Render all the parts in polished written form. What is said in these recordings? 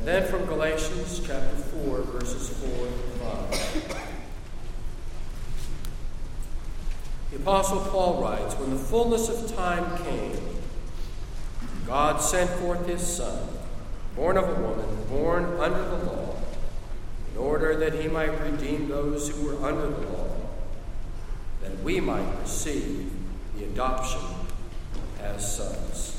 And then from Galatians chapter 4, verses 4 and 5. The Apostle Paul writes, "When the fullness of time came, God sent forth his Son, born of a woman, born under the law, in order that he might redeem those who were under the law, that we might receive the adoption as sons.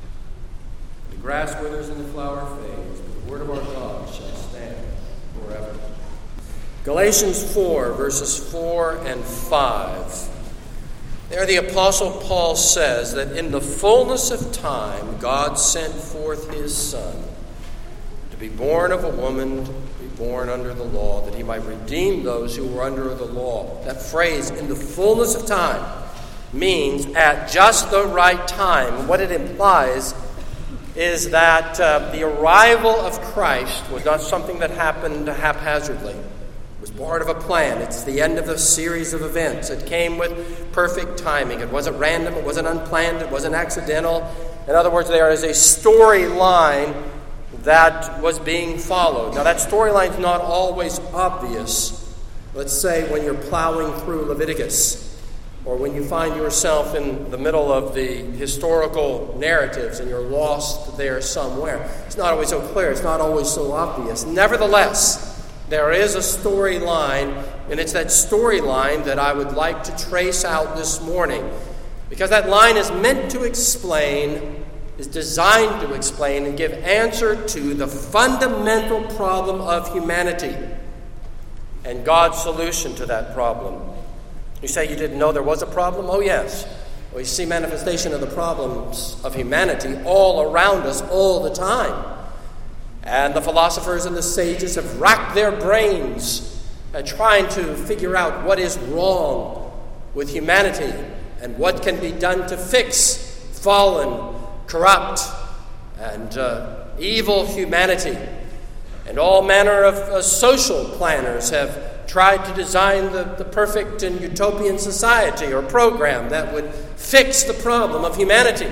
The grass withers and the flower fades, but the word of our God shall stand forever." Galatians 4, verses 4 and 5. There the Apostle Paul says that in the fullness of time, God sent forth his Son to be born of a woman, to be born under the law, that he might redeem those who were under the law. That phrase, "in the fullness of time," means at just the right time. What it implies is that the arrival of Christ was not something that happened haphazardly. It was part of a plan. It's the end of a series of events. It came with perfect timing. It wasn't random. It wasn't unplanned. It wasn't accidental. In other words, there is a storyline that was being followed. Now, that storyline is not always obvious. Let's say when you're plowing through Leviticus, or when you find yourself in the middle of the historical narratives and you're lost there somewhere. It's not always so clear. It's not always so obvious. Nevertheless, there is a storyline, and it's that storyline that I would like to trace out this morning, because that line is meant to explain, is designed to explain and give answer to the fundamental problem of humanity and God's solution to that problem. You say you didn't know there was a problem? Oh, yes. Well, you see manifestation of the problems of humanity all around us all the time. And the philosophers and the sages have racked their brains at trying to figure out what is wrong with humanity and what can be done to fix fallen, corrupt, and evil humanity. And all manner of social planners have tried to design the perfect and utopian society or program that would fix the problem of humanity.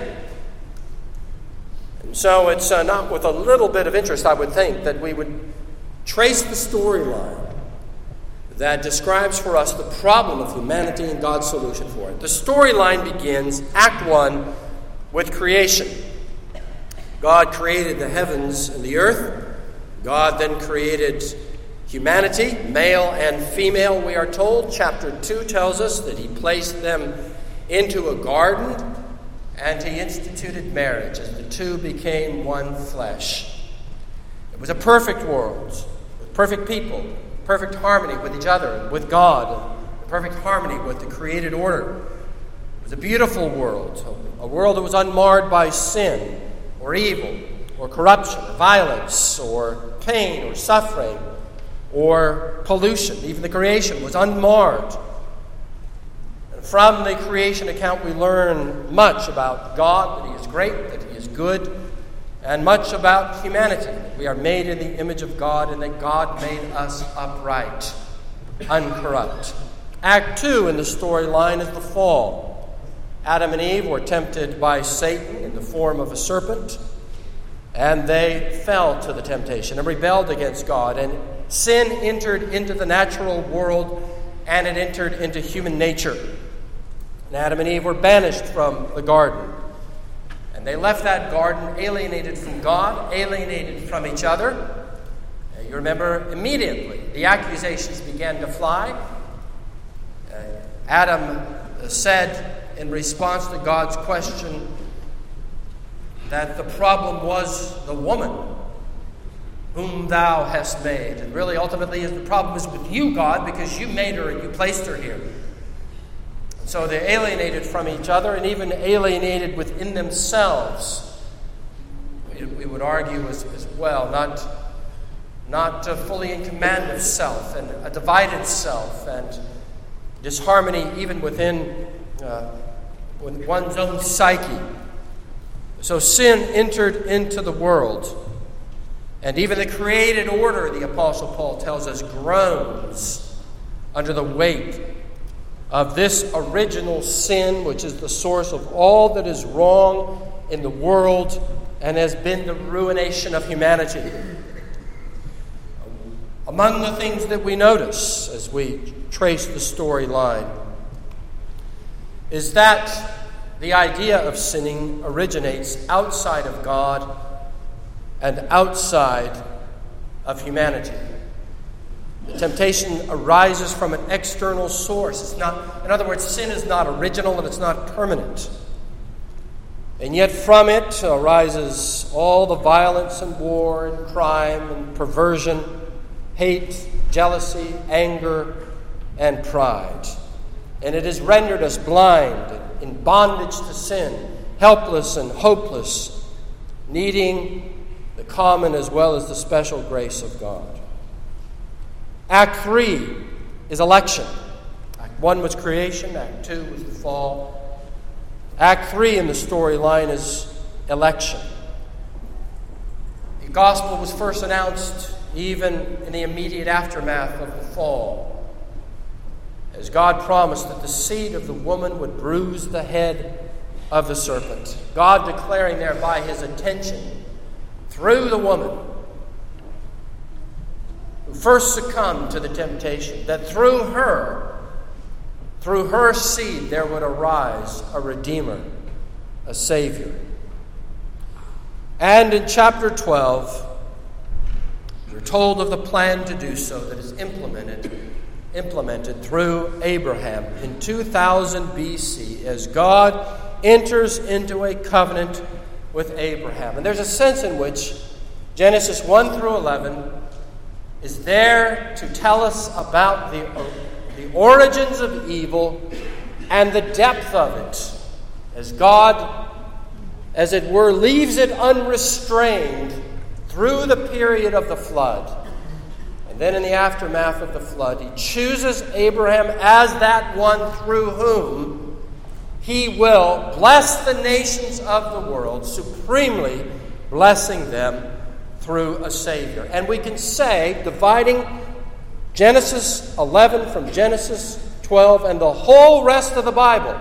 And so it's not with a little bit of interest, I would think, that we would trace the storyline that describes for us the problem of humanity and God's solution for it. The storyline begins, Act 1, with creation. God created the heavens and the earth. God then created humanity, male and female, we are told. Chapter 2 tells us that he placed them into a garden and he instituted marriage as the two became one flesh. It was a perfect world, with perfect people, perfect harmony with each other, with God, perfect harmony with the created order. It was a beautiful world, a world that was unmarred by sin or evil or corruption, or violence or pain or suffering or pollution. Even the creation was unmarred. And from the creation account we learn much about God, that he is great, that he is good, and much about humanity. We are made in the image of God and that God made us upright, uncorrupt. Act 2 in the storyline is the fall. Adam and Eve were tempted by Satan in the form of a serpent, and they fell to the temptation and rebelled against God. And sin entered into the natural world, and it entered into human nature. And Adam and Eve were banished from the garden. And they left that garden alienated from God, alienated from each other. And you remember immediately the accusations began to fly. Adam said in response to God's question that the problem was the woman whom thou hast made. And really, ultimately, the problem is with you, God, because you made her and you placed her here. And so they alienated from each other and even alienated within themselves. We would argue as well, not fully in command of self, and a divided self, and disharmony even within one's own psyche. So sin entered into the world. And even the created order, the Apostle Paul tells us, groans under the weight of this original sin, which is the source of all that is wrong in the world and has been the ruination of humanity. Among the things that we notice as we trace the storyline is that the idea of sinning originates outside of God and outside of humanity. The temptation arises from an external source. It's not, in other words, sin is not original and it's not permanent. And yet from it arises all the violence and war and crime and perversion, hate, jealousy, anger, and pride. And it has rendered us blind, in bondage to sin, helpless and hopeless, needing the common as well as the special grace of God. Act 3 is election. Act 1 was creation. Act 2 was the fall. Act 3 in the storyline is election. The gospel was first announced even in the immediate aftermath of the fall, as God promised that the seed of the woman would bruise the head of the serpent. God declaring thereby his intention through the woman who first succumbed to the temptation, that through her seed, there would arise a Redeemer, a Savior. And in chapter 12, we're told of the plan to do so that is implemented through Abraham in 2000 BC as God enters into a covenant with Abraham. And there's a sense in which Genesis 1 through 11 is there to tell us about the origins of evil and the depth of it, as God, as it were, leaves it unrestrained through the period of the flood. And then in the aftermath of the flood, he chooses Abraham as that one through whom he will bless the nations of the world, supremely blessing them through a Savior. And we can say, dividing Genesis 11 from Genesis 12 and the whole rest of the Bible,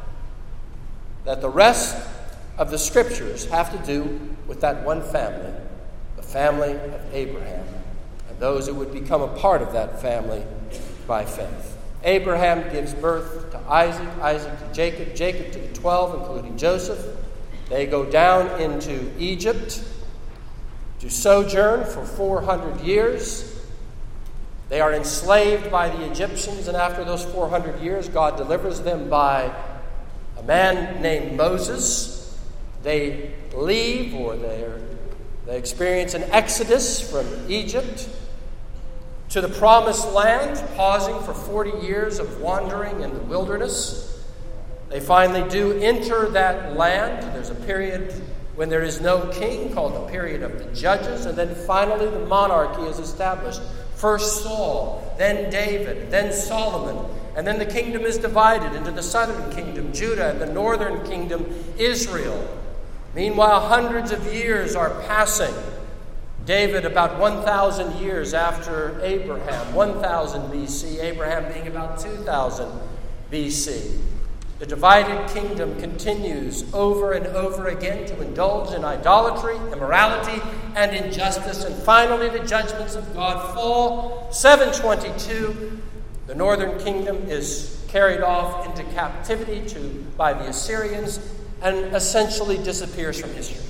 that the rest of the Scriptures have to do with that one family, the family of Abraham, and those who would become a part of that family by faith. Abraham gives birth to Isaac, Isaac to Jacob, Jacob to the 12, including Joseph. They go down into Egypt to sojourn for 400 years. They are enslaved by the Egyptians, and after those 400 years, God delivers them by a man named Moses. They leave, or they experience an exodus from Egypt to the promised land, pausing for 40 years of wandering in the wilderness. They finally do enter that land. There's a period when there is no king, called the period of the judges, and then finally the monarchy is established. First Saul, then David, then Solomon, and then the kingdom is divided into the southern kingdom, Judah, and the northern kingdom, Israel. Meanwhile, hundreds of years are passing. David about 1,000 years after Abraham, 1,000 BC, Abraham being about 2,000 BC. The divided kingdom continues over and over again to indulge in idolatry, immorality, and injustice. And finally, the judgments of God fall. 722, the northern kingdom is carried off into captivity by the Assyrians and essentially disappears from history.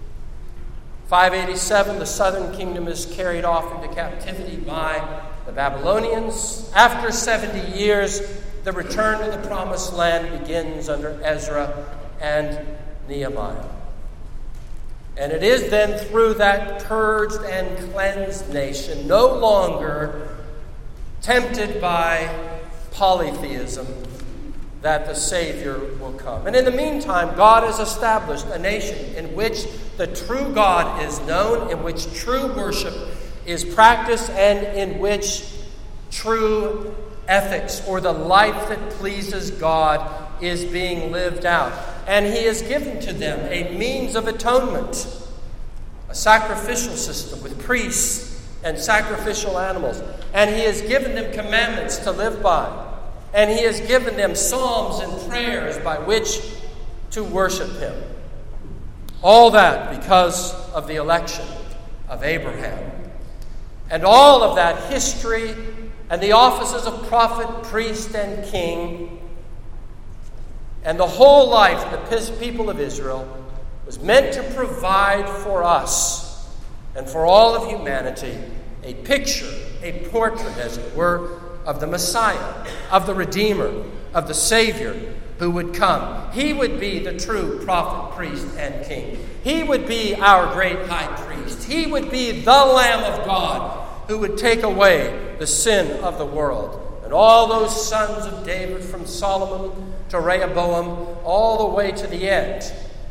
587, the southern kingdom is carried off into captivity by the Babylonians. After 70 years, the return to the promised land begins under Ezra and Nehemiah. And it is then through that purged and cleansed nation, no longer tempted by polytheism, that the Savior will come. And in the meantime, God has established a nation in which the true God is known, in which true worship is practiced, and in which true ethics, or the life that pleases God, is being lived out. And he has given to them a means of atonement, a sacrificial system with priests and sacrificial animals. And he has given them commandments to live by. And he has given them psalms and prayers by which to worship him. All that because of the election of Abraham. and all of that history and the offices of prophet, priest, and king, and the whole life of the people of Israel was meant to provide for us and for all of humanity a picture, a portrait, as it were, of the Messiah, of the Redeemer, of the Savior who would come. He would be the true prophet, priest, and king. He would be our great high priest. He would be the Lamb of God who would take away the sin of the world. And all those sons of David, from Solomon to Rehoboam, all the way to the end,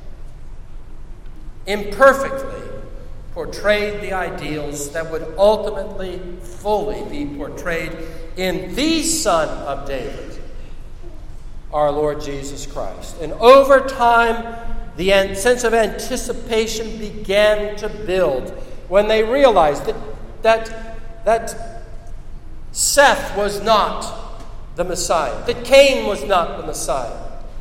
imperfectly portrayed the ideals that would ultimately fully be portrayed in the Son of David, our Lord Jesus Christ. And over time, the sense of anticipation began to build when they realized that Seth was not the Messiah, that Cain was not the Messiah,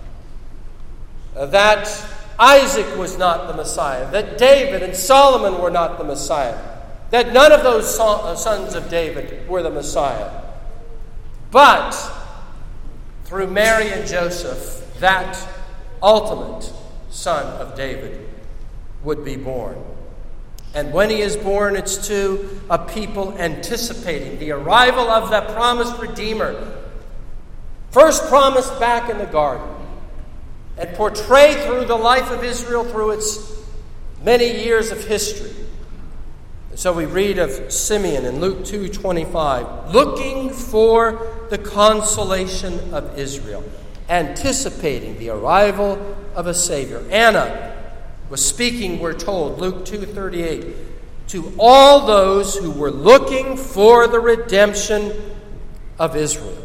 that Isaac was not the Messiah, that David and Solomon were not the Messiah, that none of those sons of David were the Messiah. But through Mary and Joseph, that ultimate son of David would be born. And when he is born, it's to a people anticipating the arrival of that promised Redeemer, first promised back in the garden, and portrayed through the life of Israel through its many years of history. And so we read of Simeon in Luke 2:25, looking for the consolation of Israel, anticipating the arrival of a Savior. Anna was speaking, we're told, Luke 2:38, to all those who were looking for the redemption of Israel.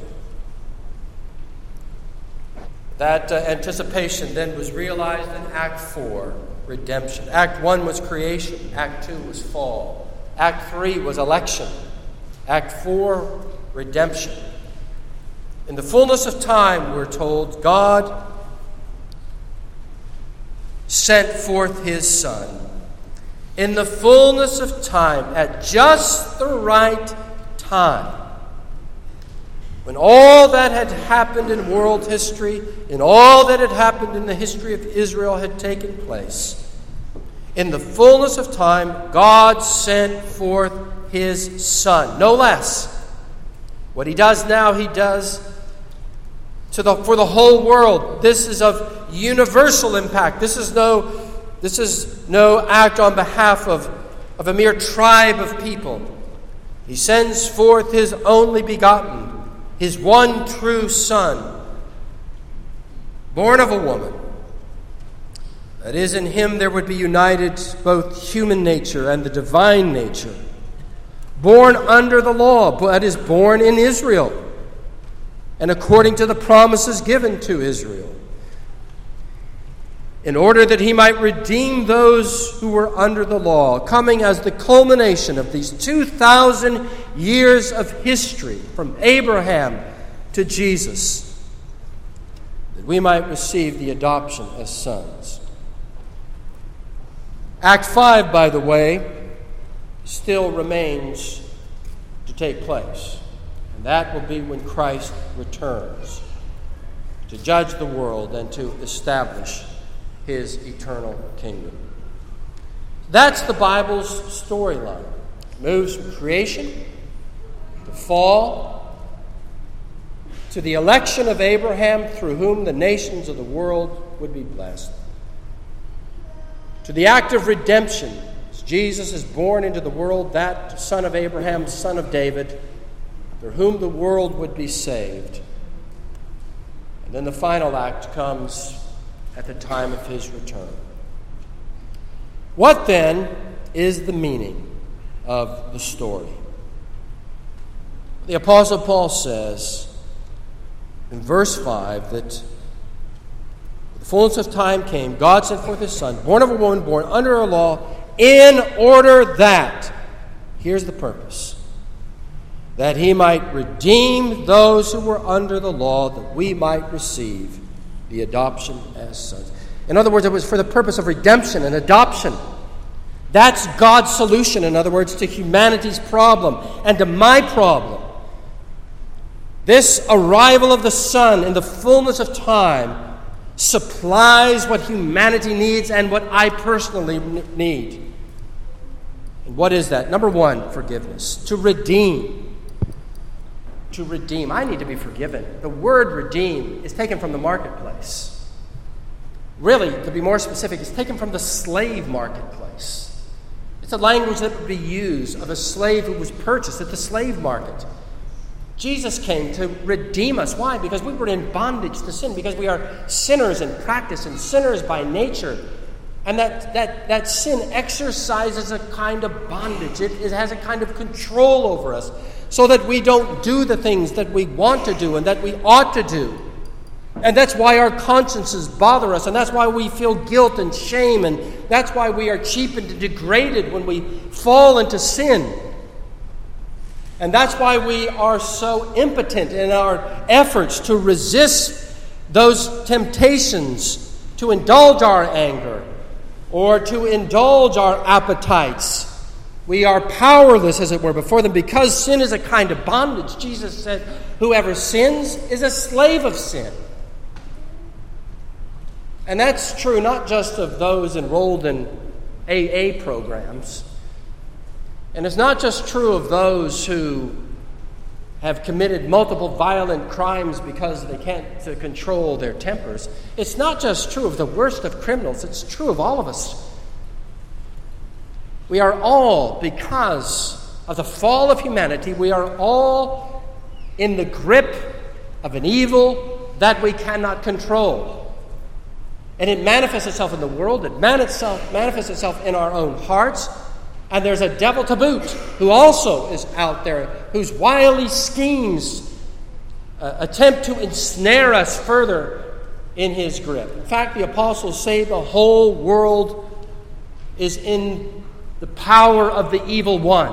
That anticipation then was realized in Act 4, redemption. Act 1 was creation. Act 2 was fall. Act 3 was election. Act 4, redemption. In the fullness of time, we're told, God sent forth his Son. In the fullness of time, at just the right time, when all that had happened in world history, and all that had happened in the history of Israel had taken place, in the fullness of time, God sent forth his Son. No less. What he does now, he does for the whole world. This is of universal impact. This is no act on behalf of a mere tribe of people. He sends forth his only begotten, his one true Son, born of a woman. That is, in him there would be united both human nature and the divine nature. Born under the law, but is born in Israel, and according to the promises given to Israel, in order that he might redeem those who were under the law, coming as the culmination of these 2,000 years of history from Abraham to Jesus, that we might receive the adoption as sons. Act 5, by the way, still remains to take place. And that will be when Christ returns to judge the world and to establish his eternal kingdom. That's the Bible's storyline. It moves from creation to fall to the election of Abraham, through whom the nations of the world would be blessed, to the act of redemption as Jesus is born into the world, that son of Abraham, son of David, through whom the world would be saved. And then the final act comes at the time of his return. What then is the meaning of the story? The Apostle Paul says in verse 5 that the fullness of time came, God sent forth his Son, born of a woman, born under a law, in order that, here's the purpose, that he might redeem those who were under the law, that we might receive the adoption as sons. In other words, it was for the purpose of redemption and adoption That's God's solution, in other words, to humanity's problem and to my problem. This arrival of the Son in the fullness of time supplies what humanity needs and what I personally need. And what is that? Number one, forgiveness. To redeem. To redeem. I need to be forgiven. The word redeem is taken from the marketplace. Really, to be more specific, it's taken from the slave marketplace. It's a language that would be used of a slave who was purchased at the slave market. Jesus came to redeem us. Why? Because we were in bondage to sin, because we are sinners in practice and sinners by nature. And that sin exercises a kind of bondage. It has a kind of control over us so that we don't do the things that we want to do and that we ought to do. And that's why our consciences bother us, and that's why we feel guilt and shame, and that's why we are cheapened and degraded when we fall into sin. And that's why we are so impotent in our efforts to resist those temptations to indulge our anger or to indulge our appetites. We are powerless, as it were, before them because sin is a kind of bondage. Jesus said, whoever sins is a slave of sin. And that's true not just of those enrolled in AA programs. And it's not just true of those who have committed multiple violent crimes because they can't control their tempers. It's not just true of the worst of criminals. It's true of all of us. We are all, because of the fall of humanity, we are all in the grip of an evil that we cannot control. And it manifests itself in the world. It manifests itself in our own hearts. And there's a devil to boot who also is out there, whose wily schemes attempt to ensnare us further in his grip. In fact, the apostles say the whole world is in the power of the evil one.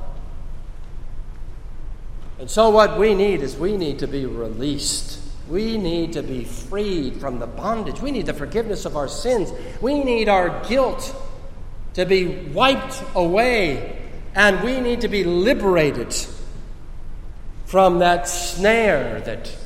And so what we need is we need to be released. We need to be freed from the bondage. We need the forgiveness of our sins. We need our guilt to be wiped away. And we need to be liberated from that snare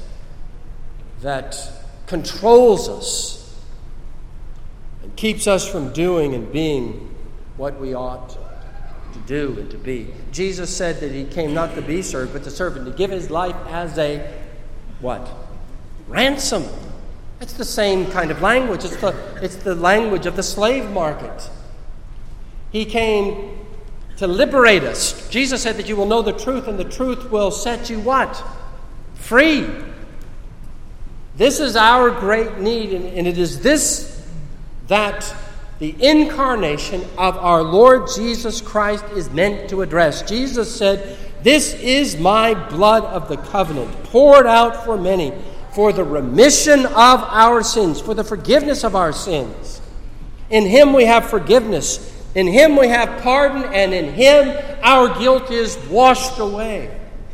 that controls us and keeps us from doing and being what we ought to do and to be. Jesus said that he came not to be served, but to serve, and to give his life as a what? Ransom. It's the same kind of language. It's the language of the slave market. He came to liberate us. Jesus said that you will know the truth, and the truth will set you what? Free. This is our great need, and it is this that the incarnation of our Lord Jesus Christ is meant to address. Jesus said, "This is my blood of the covenant, poured out for many, for the remission of our sins," for the forgiveness of our sins. In him we have forgiveness. In him we have pardon, and in him our guilt is washed away.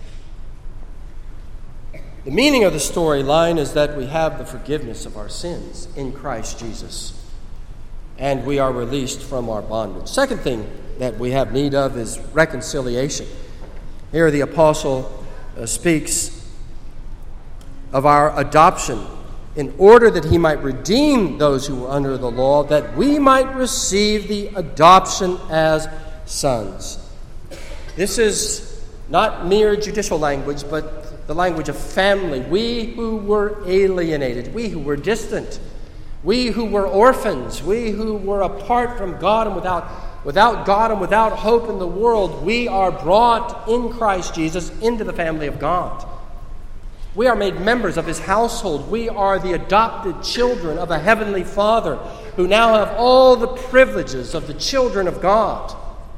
The meaning of the storyline is that we have the forgiveness of our sins in Christ Jesus, and we are released from our bondage. Second thing that we have need of is reconciliation. Here the apostle speaks of our adoption in order that he might redeem those who were under the law, that we might receive the adoption as sons. This is not mere judicial language, but the language of family. We who were alienated, we who were distant, we who were orphans, we who were apart from God and without God and without hope in the world, we are brought in Christ Jesus into the family of God. We are made members of his household. We are the adopted children of a heavenly Father who now have all the privileges of the children of God,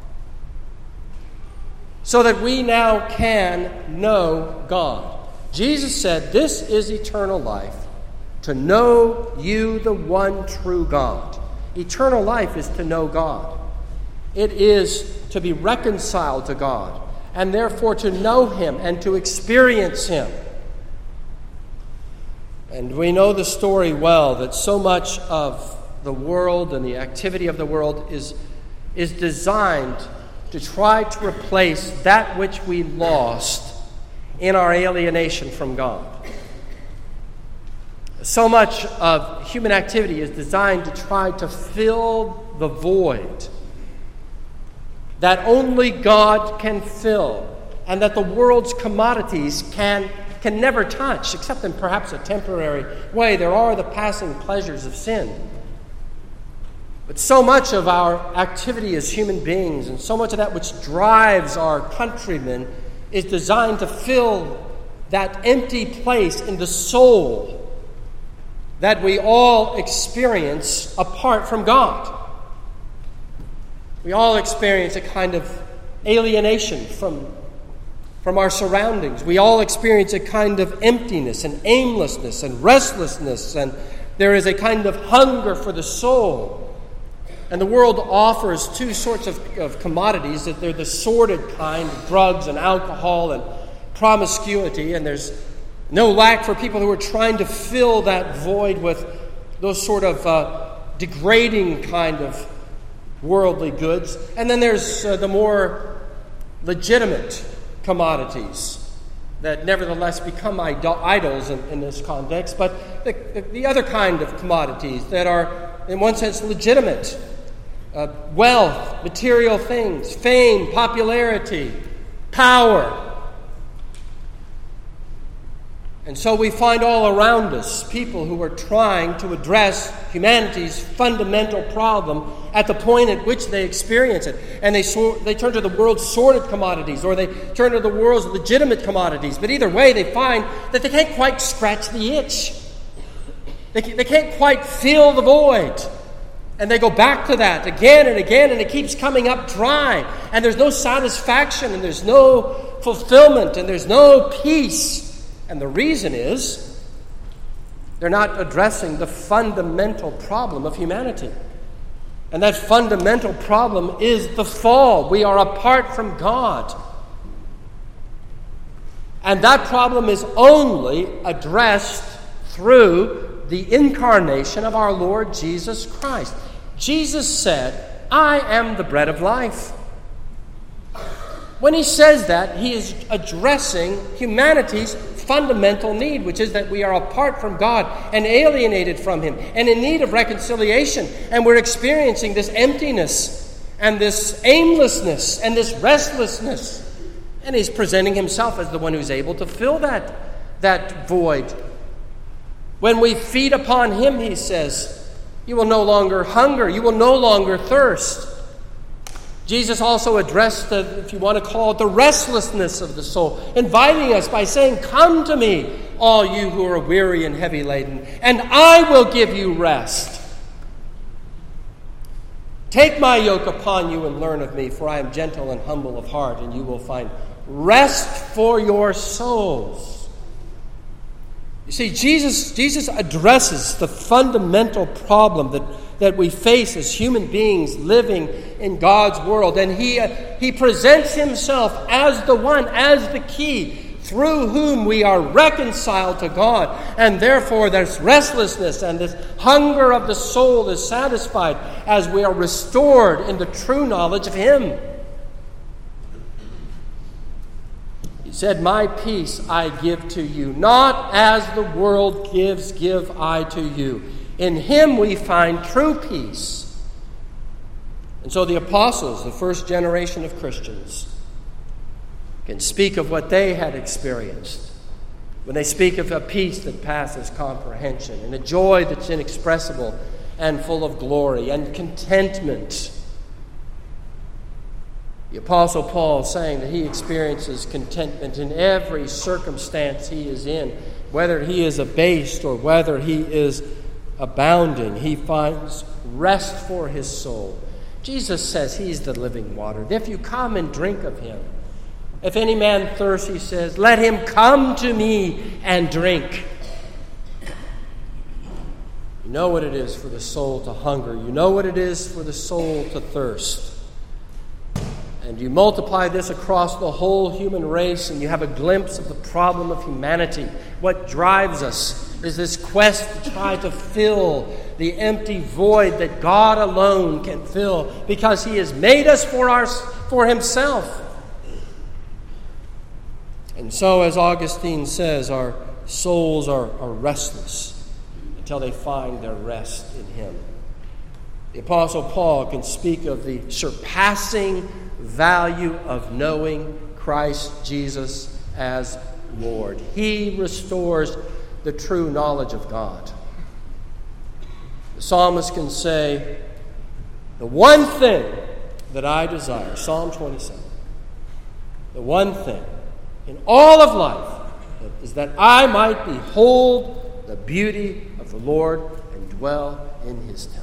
so that we now can know God. Jesus said, "This is eternal life, to know you, the one true God." Eternal life is to know God. It is to be reconciled to God, and therefore to know him and to experience him. And we know the story well, that so much of the world and the activity of the world is is designed to try to replace that which we lost in our alienation from God. So much of human activity is designed to try to fill the void that only God can fill, and that the world's commodities can never touch, except in perhaps a temporary way. There are the passing pleasures of sin. But so much of our activity as human beings, and so much of that which drives our countrymen, is designed to fill that empty place in the soul that we all experience apart from God. We all experience a kind of alienation from our surroundings. We all experience a kind of emptiness and aimlessness and restlessness, and there is a kind of hunger for the soul. And the world offers two sorts of commodities. That they're the sordid kind, drugs and alcohol and promiscuity, and there's no lack for people who are trying to fill that void with those sort of degrading kind of worldly goods. And then there's the more legitimate commodities that nevertheless become idols in this context, but the other kind of commodities that are, in one sense, legitimate. Wealth, material things, fame, popularity, power. And so we find all around us people who are trying to address humanity's fundamental problem at the point at which they experience it. And they turn to the world's sordid commodities, or they turn to the world's legitimate commodities. But either way, they find that they can't quite scratch the itch. They can't quite fill the void. And they go back to that again and again, and it keeps coming up dry. And there's no satisfaction, and there's no fulfillment, and there's no peace. And the reason is they're not addressing the fundamental problem of humanity. And that fundamental problem is the fall. We are apart from God. And that problem is only addressed through the incarnation of our Lord Jesus Christ. Jesus said, "I am the bread of life." When he says that, he is addressing humanity's fundamental need, which is that we are apart from God and alienated from him and in need of reconciliation. And we're experiencing this emptiness and this aimlessness and this restlessness. And he's presenting himself as the one who's able to fill that void. When we feed upon him, he says, you will no longer hunger, you will no longer thirst. Jesus also addressed, if you want to call it, the restlessness of the soul, inviting us by saying, "Come to me, all you who are weary and heavy laden, and I will give you rest. Take my yoke upon you and learn of me, for I am gentle and humble of heart, and you will find rest for your souls." You see, Jesus addresses the fundamental problem that we face as human beings living in God's world. And he presents himself as the one, as the key, through whom we are reconciled to God. And therefore this restlessness and this hunger of the soul is satisfied as we are restored in the true knowledge of him. He said, "My peace I give to you, not as the world gives, give I to you." In him we find true peace. And so the apostles, the first generation of Christians, can speak of what they had experienced when they speak of a peace that passes comprehension and a joy that's inexpressible and full of glory and contentment. The Apostle Paul saying that he experiences contentment in every circumstance he is in, whether he is abased or whether he is abounding. He finds rest for his soul. Jesus says he's the living water. If you come and drink of him, if any man thirst, he says, let him come to me and drink. You know what it is for the soul to hunger. You know what it is for the soul to thirst. And you multiply this across the whole human race, and you have a glimpse of the problem of humanity. What drives us is this quest to try to fill the empty void that God alone can fill, because he has made us for himself. And so, as Augustine says, our souls are restless until they find their rest in him. The Apostle Paul can speak of the surpassing value of knowing Christ Jesus as Lord. He restores the true knowledge of God. The psalmist can say, the one thing that I desire, Psalm 27, the one thing in all of life is that I might behold the beauty of the Lord and dwell in his temple.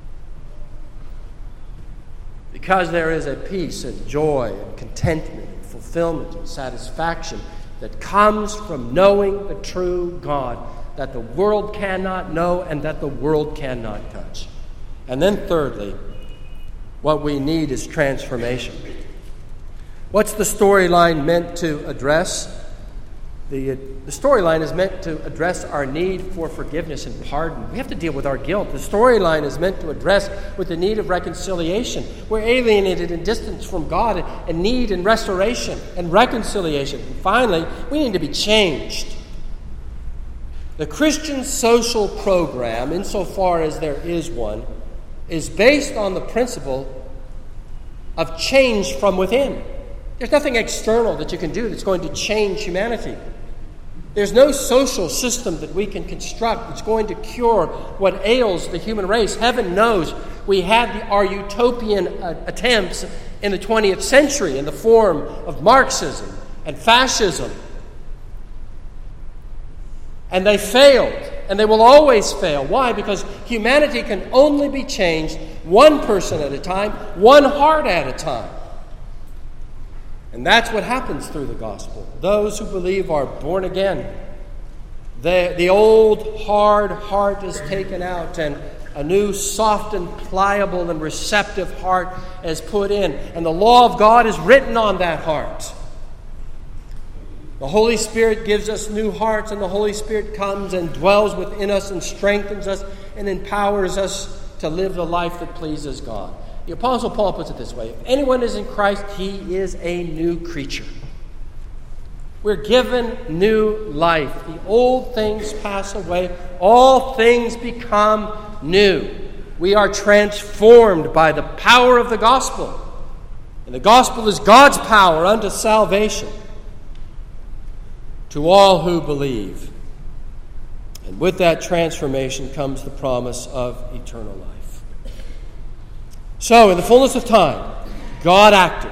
Because there is a peace and joy and contentment and fulfillment and satisfaction that comes from knowing the true God that the world cannot know and that the world cannot touch. And then thirdly, what we need is transformation. What's the storyline meant to address? The storyline is meant to address our need for forgiveness and pardon. We have to deal with our guilt. The storyline is meant to address with the need of reconciliation. We're alienated and distanced from God and need and restoration and reconciliation. And finally, we need to be changed. The Christian social program, insofar as there is one, is based on the principle of change from within. There's nothing external that you can do that's going to change humanity. There's no social system that we can construct that's going to cure what ails the human race. Heaven knows we had our utopian attempts in the 20th century in the form of Marxism and fascism. And they failed, and they will always fail. Why? Because humanity can only be changed one person at a time, one heart at a time. And that's what happens through the gospel. Those who believe are born again. The old hard heart is taken out, and a new soft and pliable and receptive heart is put in. And the law of God is written on that heart. The Holy Spirit gives us new hearts, and the Holy Spirit comes and dwells within us and strengthens us and empowers us to live the life that pleases God. The Apostle Paul puts it this way: if anyone is in Christ, he is a new creature. We're given new life. The old things pass away. All things become new. We are transformed by the power of the gospel. And the gospel is God's power unto salvation to all who believe. And with that transformation comes the promise of eternal life. So, in the fullness of time, God acted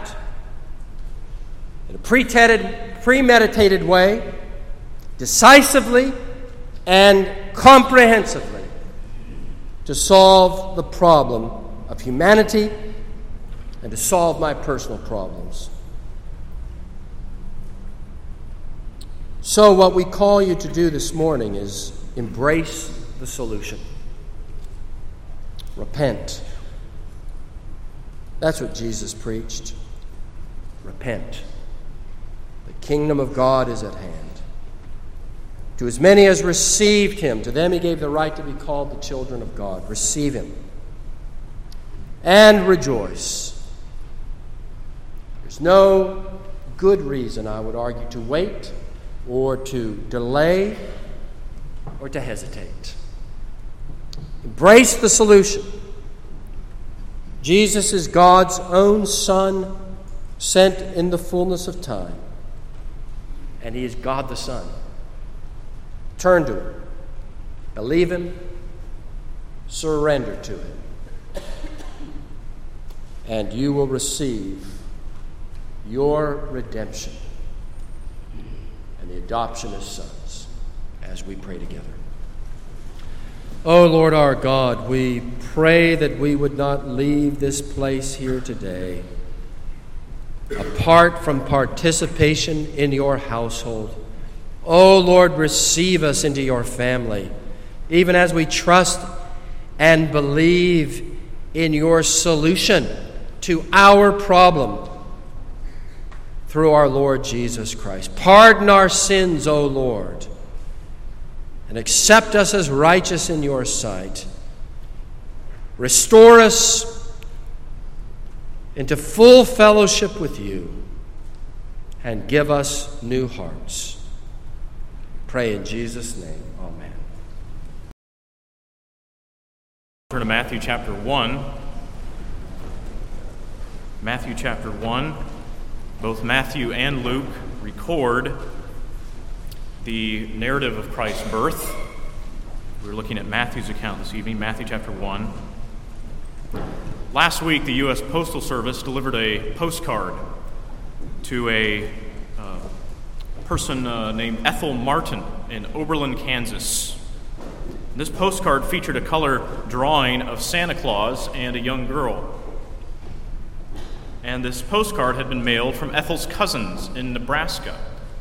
in a premeditated way, decisively and comprehensively, to solve the problem of humanity and to solve my personal problems. So what we call you to do this morning is embrace the solution. Repent. That's what Jesus preached. Repent. The kingdom of God is at hand. To as many as received him, to them he gave the right to be called the children of God. Receive him. And rejoice. There's no good reason, I would argue, to wait or to delay or to hesitate. Embrace the solution. Jesus is God's own Son, sent in the fullness of time. And he is God the Son. Turn to him. Believe him. Surrender to him. And you will receive your redemption and the adoption as sons as we pray together. Oh, Lord our God, we pray that we would not leave this place here today apart from participation in your household. Oh, Lord, receive us into your family, even as we trust and believe in your solution to our problem through our Lord Jesus Christ. Pardon our sins, O Lord, and accept us as righteous in your sight. Restore us into full fellowship with you and give us new hearts. Pray in Jesus' name. Amen. Turn to Matthew chapter 1. Matthew chapter 1. Both Matthew and Luke record the narrative of Christ's birth. We're looking at Matthew's account this evening, Matthew chapter 1. Last week, the U.S. Postal Service delivered a postcard to a person named Ethel Martin in Oberlin, Kansas. This postcard featured a color drawing of Santa Claus and a young girl. And this postcard had been mailed from Ethel's cousins in Nebraska.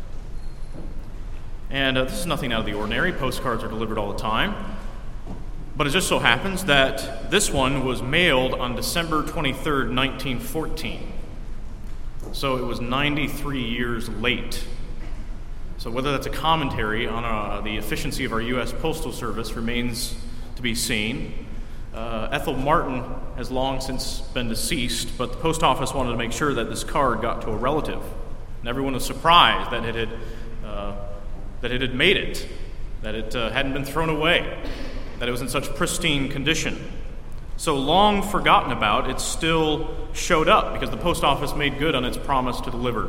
And this is nothing out of the ordinary. Postcards are delivered all the time. But it just so happens that this one was mailed on December 23rd, 1914. So it was 93 years late. So whether that's a commentary on the efficiency of our U.S. Postal Service remains to be seen. Ethel Martin has long since been deceased, but the post office wanted to make sure that this card got to a relative. And everyone was surprised that it had made it, that it hadn't been thrown away, that it was in such pristine condition. So long forgotten about, it still showed up because the post office made good on its promise to deliver.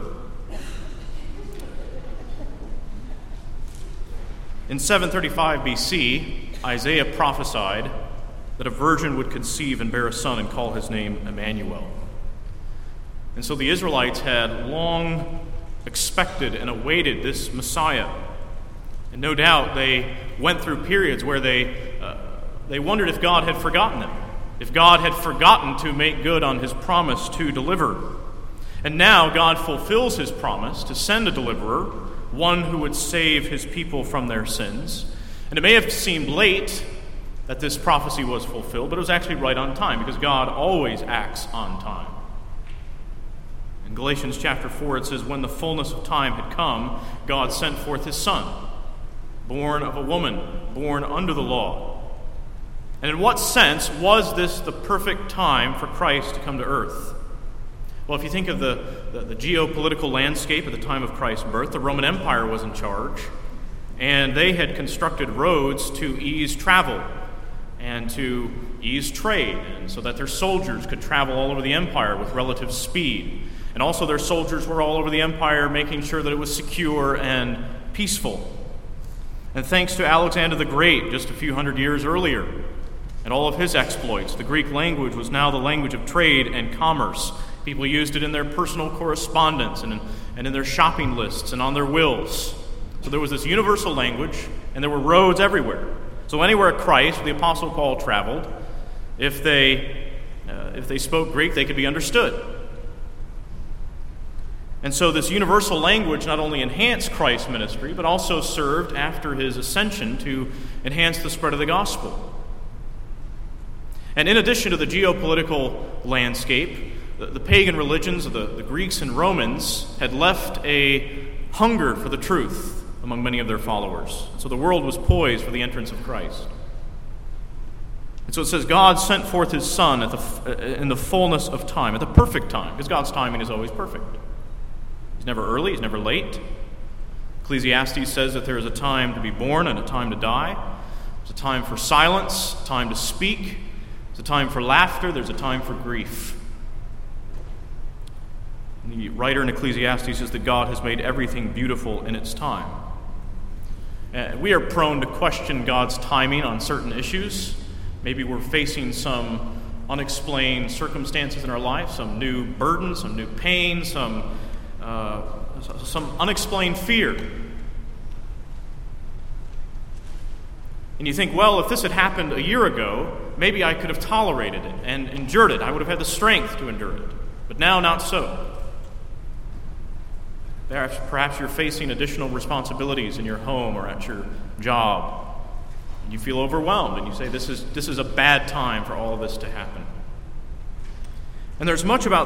In 735 BC, Isaiah prophesied that a virgin would conceive and bear a son and call his name Emmanuel. And so the Israelites had long expected and awaited this Messiah. And no doubt they went through periods where they wondered if God had forgotten them, if God had forgotten to make good on his promise to deliver. And now God fulfills his promise to send a deliverer, one who would save his people from their sins. And it may have seemed late that this prophecy was fulfilled, but it was actually right on time, because God always acts on time. In Galatians chapter 4, it says, when the fullness of time had come, God sent forth his Son, born of a woman, born under the law. And in what sense was this the perfect time for Christ to come to earth? Well, if you think of the geopolitical landscape at the time of Christ's birth, the Roman Empire was in charge, and they had constructed roads to ease travel and to ease trade, and so that their soldiers could travel all over the empire with relative speed. And also their soldiers were all over the empire making sure that it was secure and peaceful. And thanks to Alexander the Great, just a few hundred years earlier, and all of his exploits, the Greek language was now the language of trade and commerce. People used it in their personal correspondence and in their shopping lists and on their wills. So there was this universal language, and there were roads everywhere. So anywhere Christ, the Apostle Paul, traveled, if they spoke Greek, they could be understood. And so this universal language not only enhanced Christ's ministry, but also served after his ascension to enhance the spread of the gospel. And in addition to the geopolitical landscape, the pagan religions of the Greeks and Romans had left a hunger for the truth among many of their followers. So the world was poised for the entrance of Christ. And so it says God sent forth his Son in the fullness of time, at the perfect time, because God's timing is always perfect. He's never early, he's never late. Ecclesiastes says that there is a time to be born and a time to die. There's a time for silence, a time to speak. There's a time for laughter, there's a time for grief. And the writer in Ecclesiastes says that God has made everything beautiful in its time. We are prone to question God's timing on certain issues. Maybe we're facing some unexplained circumstances in our life, some new burden, some new pain, some unexplained fear. And you think, well, if this had happened a year ago, maybe I could have tolerated it and endured it. I would have had the strength to endure it. But now, not so. Perhaps you're facing additional responsibilities in your home or at your job. And you feel overwhelmed, and you say, this is a bad time for all of this to happen. And there's much about